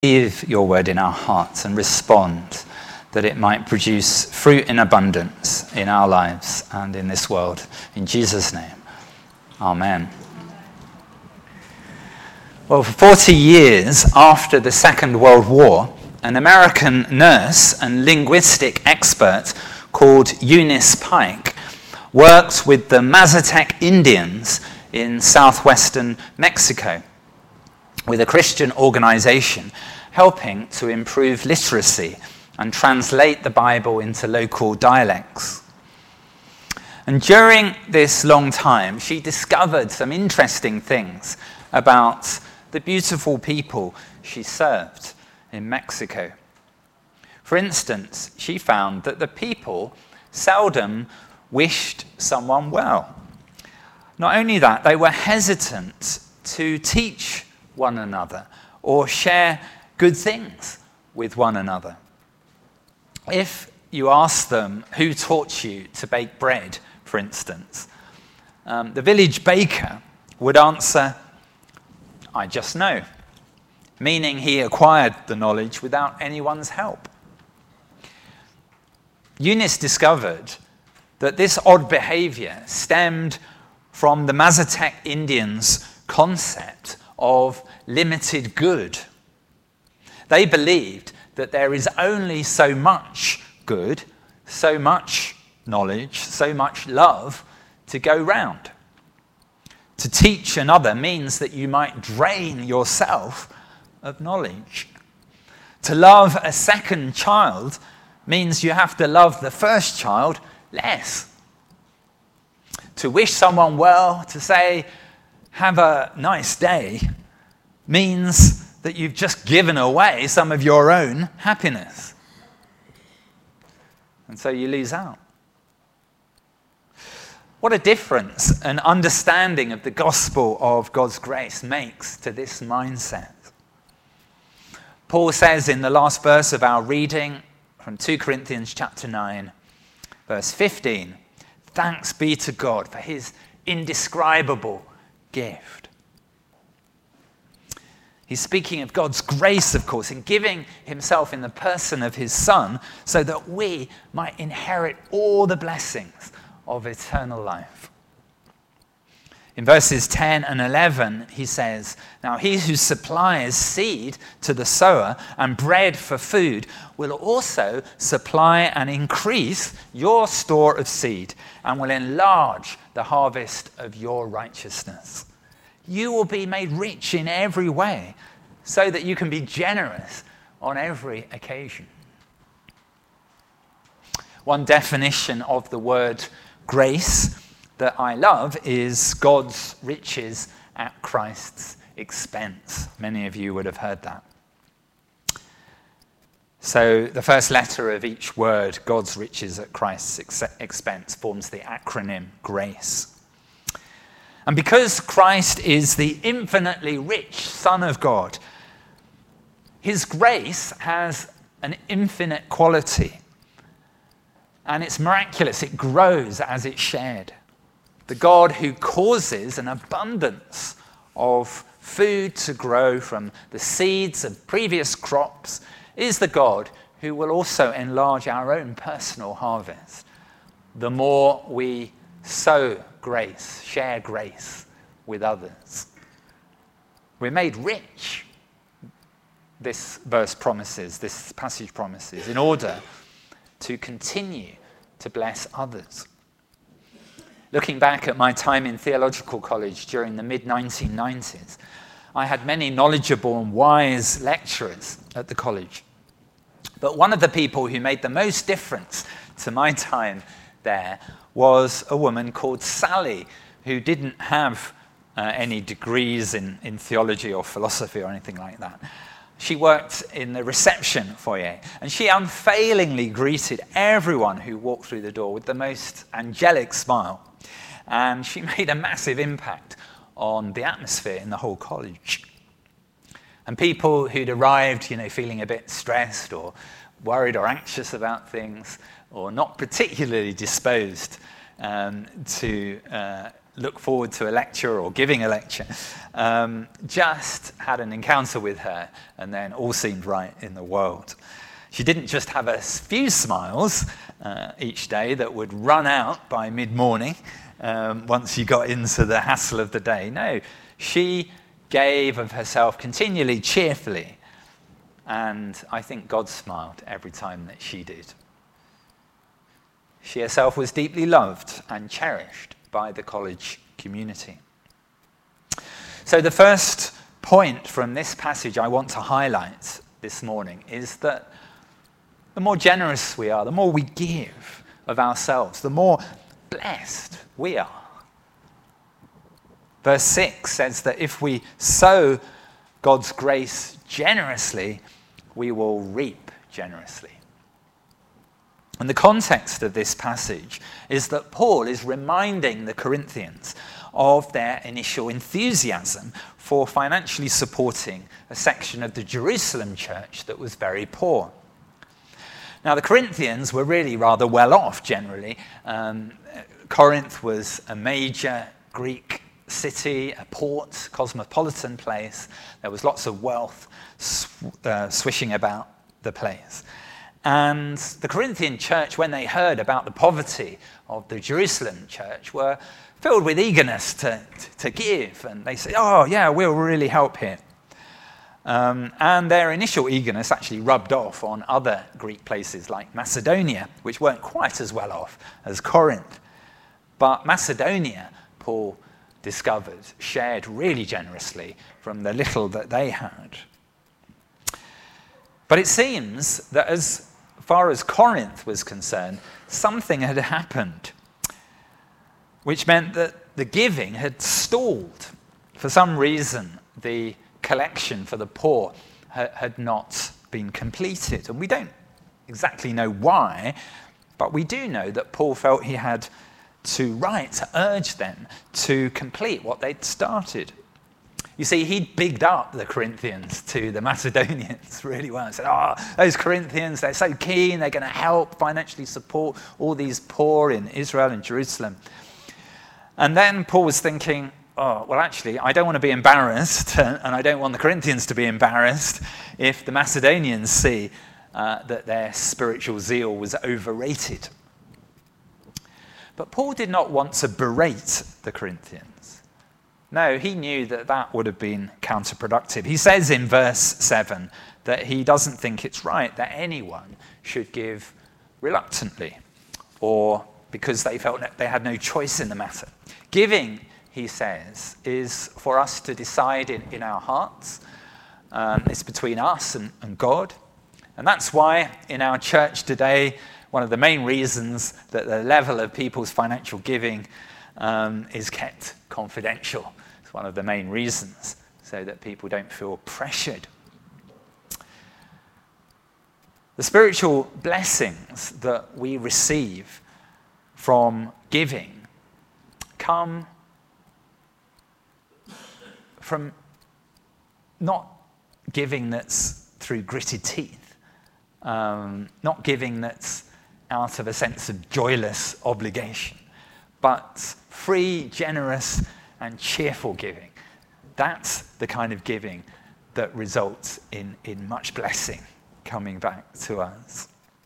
Receive your word in our hearts and respond that it might produce fruit in abundance in our lives and in this world. In Jesus' name, amen. Well, for 40 years after the Second World War, an American nurse and linguistic expert called Eunice Pike worked with the Mazatec Indians in southwestern Mexico with a Christian organization helping to improve literacy and translate the Bible into local dialects. And during this long time, she discovered some interesting things about the beautiful people she served in Mexico. For instance, she found that the people seldom wished someone well. Not only that, they were hesitant to teach one another or share good things with one another. If you ask them who taught you to bake bread, for instance, the village baker would answer, "I just know," meaning he acquired the knowledge without anyone's help. Eunice discovered that this odd behavior stemmed from the Mazatec Indians' concept of limited good. They believed that there is only so much good, so much knowledge, so much love to go round. To teach another means that you might drain yourself of knowledge. To love a second child means you have to love the first child less. To wish someone well, to say, "Have a nice day," means that you've just given away some of your own happiness. And so you lose out. What a difference an understanding of the gospel of God's grace makes to this mindset. Paul says in the last verse of our reading from 2 Corinthians chapter 9, verse 15, "Thanks be to God for his indescribable gift." He's speaking of God's grace, of course, in giving himself in the person of his Son so that we might inherit all the blessings of eternal life. In verses 10 and 11, he says, "Now he who supplies seed to the sower and bread for food will also supply and increase your store of seed and will enlarge the harvest of your righteousness. You will be made rich in every way so that you can be generous on every occasion." One definition of the word grace that I love is God's riches at Christ's expense. Many of you would have heard that. So the first letter of each word, God's riches at Christ's expense, forms the acronym GRACE. And because Christ is the infinitely rich Son of God, his grace has an infinite quality. And it's miraculous. It grows as it's shared. The God who causes an abundance of food to grow from the seeds of previous crops is the God who will also enlarge our own personal harvest. The more we sow grace, share grace with others. We're made rich, this verse promises, this passage promises, in order to continue to bless others. Looking back at my time in theological college during the mid-1990s, I had many knowledgeable and wise lecturers at the college. But one of the people who made the most difference to my time there was a woman called Sally, who didn't have any degrees in theology or philosophy or anything like that. She worked in the reception foyer, and she unfailingly greeted everyone who walked through the door with the most angelic smile. And she made a massive impact on the atmosphere in the whole college. And people who'd arrived, feeling a bit stressed or worried or anxious about things, or not particularly disposed to look forward to a lecture or giving a lecture, just had an encounter with her, and then all seemed right in the world. She didn't just have a few smiles each day that would run out by mid-morning once you got into the hassle of the day. No, she gave of herself continually, cheerfully, and I think God smiled every time that she did. She herself was deeply loved and cherished by the college community. So the first point from this passage I want to highlight this morning is that the more generous we are, the more we give of ourselves, the more blessed we are. Verse 6 says that if we sow God's grace generously, we will reap generously. And the context of this passage is that Paul is reminding the Corinthians of their initial enthusiasm for financially supporting a section of the Jerusalem church that was very poor. Now, the Corinthians were really rather well off generally. Corinth was a major Greek city, a port, cosmopolitan place. There was lots of wealth swishing about the place. And the Corinthian church, when they heard about the poverty of the Jerusalem church, were filled with eagerness to give. And they said, oh, yeah, we'll really help here. And their initial eagerness actually rubbed off on other Greek places like Macedonia, which weren't quite as well off as Corinth. But Macedonia, Paul discovered, shared really generously from the little that they had. But it seems that as far as Corinth was concerned, something had happened, which meant that the giving had stalled. For some reason, the collection for the poor had not been completed. And we don't exactly know why, but we do know that Paul felt he had to write to urge them to complete what they'd started. You see, he'd bigged up the Corinthians to the Macedonians really well. He said, oh, those Corinthians, they're so keen, they're going to help financially support all these poor in Israel and Jerusalem. And then Paul was thinking, oh, well, actually, I don't want to be embarrassed, and I don't want the Corinthians to be embarrassed if the Macedonians see that their spiritual zeal was overrated. But Paul did not want to berate the Corinthians. No, he knew that that would have been counterproductive. He says in verse 7 that he doesn't think it's right that anyone should give reluctantly or because they felt that they had no choice in the matter. Giving, he says, is for us to decide in our hearts. It's between us and God. And that's why in our church today, one of the main reasons that the level of people's financial giving is kept confidential. It's one of the main reasons, so that people don't feel pressured. The spiritual blessings that we receive from giving come from not giving that's through gritted teeth, not giving that's out of a sense of joyless obligation, but free, generous, and cheerful giving. That's the kind of giving that results in much blessing coming back to us.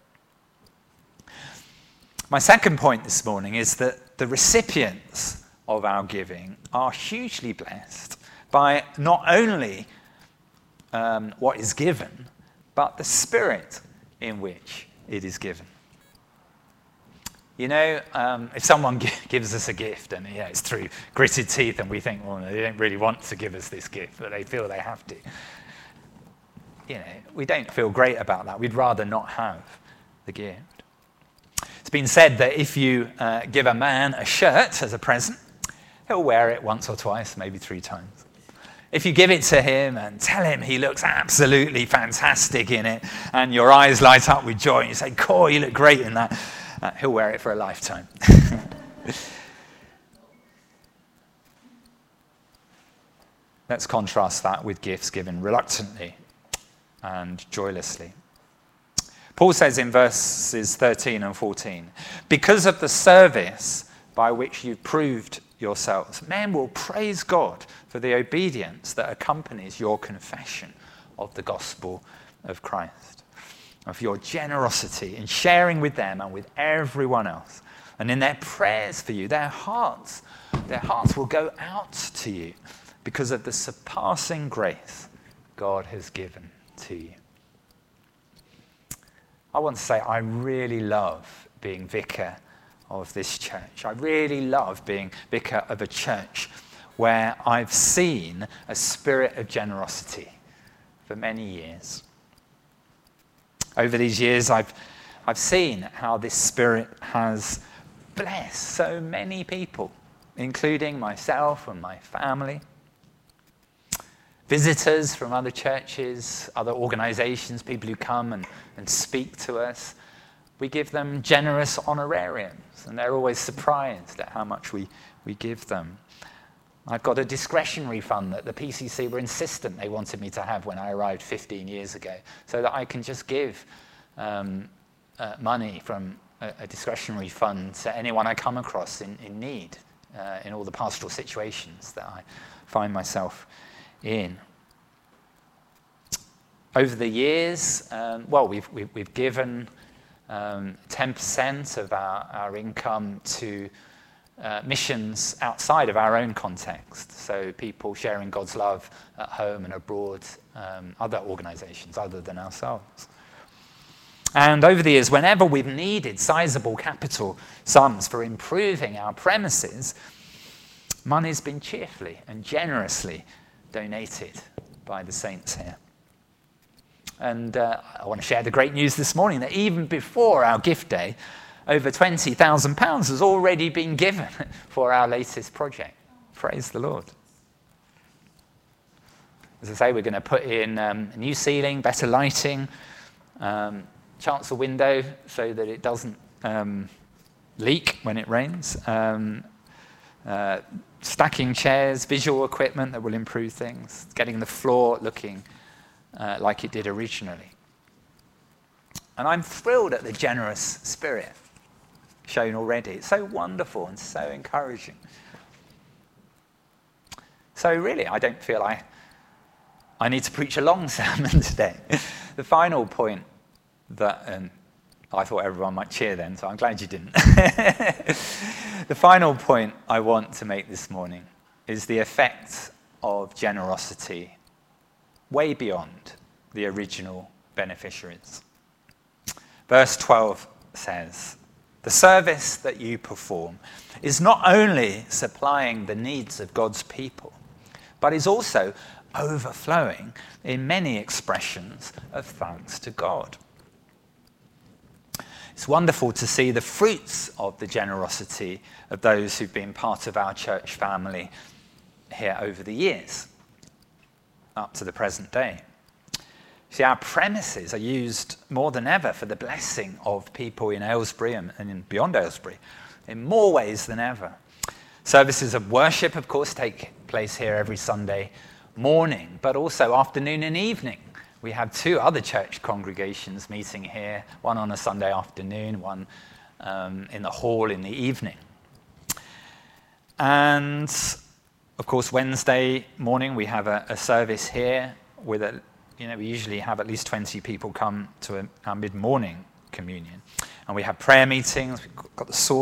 My second point this morning is that the recipients of our giving are hugely blessed by not only what is given, but the spirit in which it is given. You know, if someone gives us a gift and it's through gritted teeth and we think, well, they don't really want to give us this gift, but they feel they have to. You know, we don't feel great about that. We'd rather not have the gift. It's been said that if you give a man a shirt as a present, he'll wear it once or twice, maybe 3 times. If you give it to him and tell him he looks absolutely fantastic in it and your eyes light up with joy and you say, cool, you look great in that, he'll wear it for a lifetime. Let's contrast that with gifts given reluctantly and joylessly. Paul says in verses 13 and 14, because of the service by which you've proved yourselves. Men will praise God for the obedience that accompanies your confession of the gospel of Christ, of your generosity in sharing with them and with everyone else. And in their prayers for you, their hearts will go out to you because of the surpassing grace God has given to you. I want to say I really love being vicar of this church. I really love being vicar of a church where I've seen a spirit of generosity for many years. Over these years, I've seen how this spirit has blessed so many people, including myself and my family. Visitors from other churches, other organizations, people who come and speak to us, we give them generous honorariums, and they're always surprised at how much we give them. I've got a discretionary fund that the PCC were insistent they wanted me to have when I arrived 15 years ago, so that I can just give money from a discretionary fund to anyone I come across in need in all the pastoral situations that I find myself in. Over the years, we've given 10% of our income to missions outside of our own context, so people sharing God's love at home and abroad, other organizations other than ourselves. And over the years, whenever we've needed sizable capital sums for improving our premises, money's been cheerfully and generously donated by the saints here. And I want to share the great news this morning that even before our gift day, over £20,000 has already been given for our latest project. Praise the Lord. As I say, we're going to put in a new ceiling, better lighting, chancel window so that it doesn't leak when it rains, stacking chairs, visual equipment that will improve things, getting the floor looking like it did originally. And I'm thrilled at the generous spirit shown already. It's so wonderful and so encouraging. So really, I don't feel I need to preach a long sermon today. The final point that, I thought everyone might cheer then, so I'm glad you didn't. The final point I want to make this morning is the effect of generosity way beyond the original beneficiaries. Verse 12 says, "The service that you perform is not only supplying the needs of God's people, but is also overflowing in many expressions of thanks to God." It's wonderful to see the fruits of the generosity of those who've been part of our church family here over the years, up to the present day. See, our premises are used more than ever for the blessing of people in Aylesbury and beyond Aylesbury, in more ways than ever. Services of worship, of course, take place here every Sunday morning, but also afternoon and evening. We have two other church congregations meeting here, one on a Sunday afternoon, one in the hall in the evening. And, of course, Wednesday morning we have a service here with we usually have at least 20 people come to our mid-morning communion. And we have prayer meetings, we've got the